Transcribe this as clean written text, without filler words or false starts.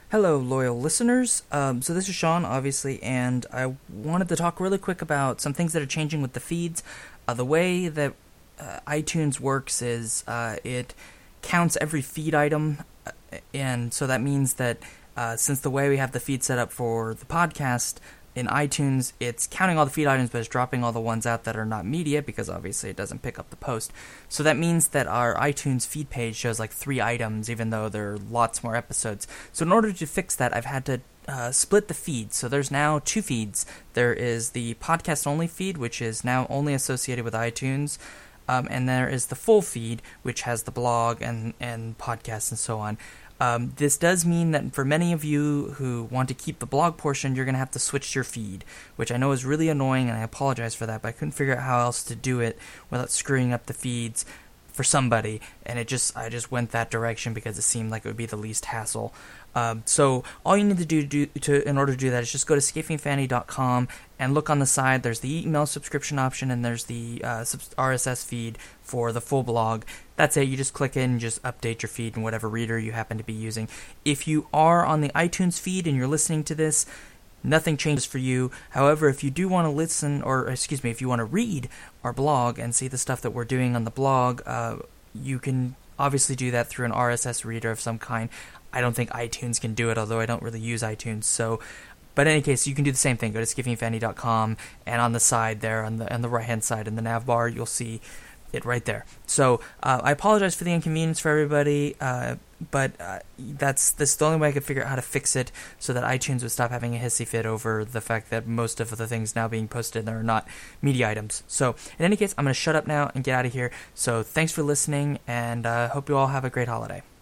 Hello, loyal listeners. So this is Sean, obviously, and I wanted to talk really quick about some things that are changing with the feeds. The way that iTunes works is it counts every feed item, and so that means that since the way we have the feed set up for the podcast in iTunes, it's counting all the feed items, but it's dropping all the ones out that are not media, because obviously it doesn't pick up the post. So that means that our iTunes feed page shows like 3 items, even though there are lots more episodes. So in order to fix that, I've had to split the feed. So there's now 2 feeds. There is the podcast-only feed, which is now only associated with iTunes, and there is the full feed, which has the blog and podcasts and so on. This does mean that for many of you who want to keep the blog portion, you're going to have to switch your feed, which I know is really annoying, and I apologize for that, but I couldn't figure out how else to do it without screwing up the feeds for somebody, and I just went that direction because it seemed like it would be the least hassle. So all you need to do in order to do that is just go to skiffingfanny.com and look on the side. There's the email subscription option, and there's the RSS feed for the full blog. That's it. You just click in and just update your feed in whatever reader you happen to be using. If you are on the iTunes feed and you're listening to this, nothing changes for you. However, if you do want to listen, if you want to read our blog and see the stuff that we're doing on the blog, you can obviously do that through an RSS reader of some kind. I don't think iTunes can do it, although I don't really use iTunes. But in any case, you can do the same thing. Go to skiffingfanny.com, and on the side there, on the right-hand side in the nav bar, you'll see it right there. So I apologize for the inconvenience for everybody, but this is the only way I could figure out how to fix it so that iTunes would stop having a hissy fit over the fact that most of the things now being posted there are not media items. So in any case, I'm going to shut up now and get out of here. So thanks for listening, and hope you all have a great holiday.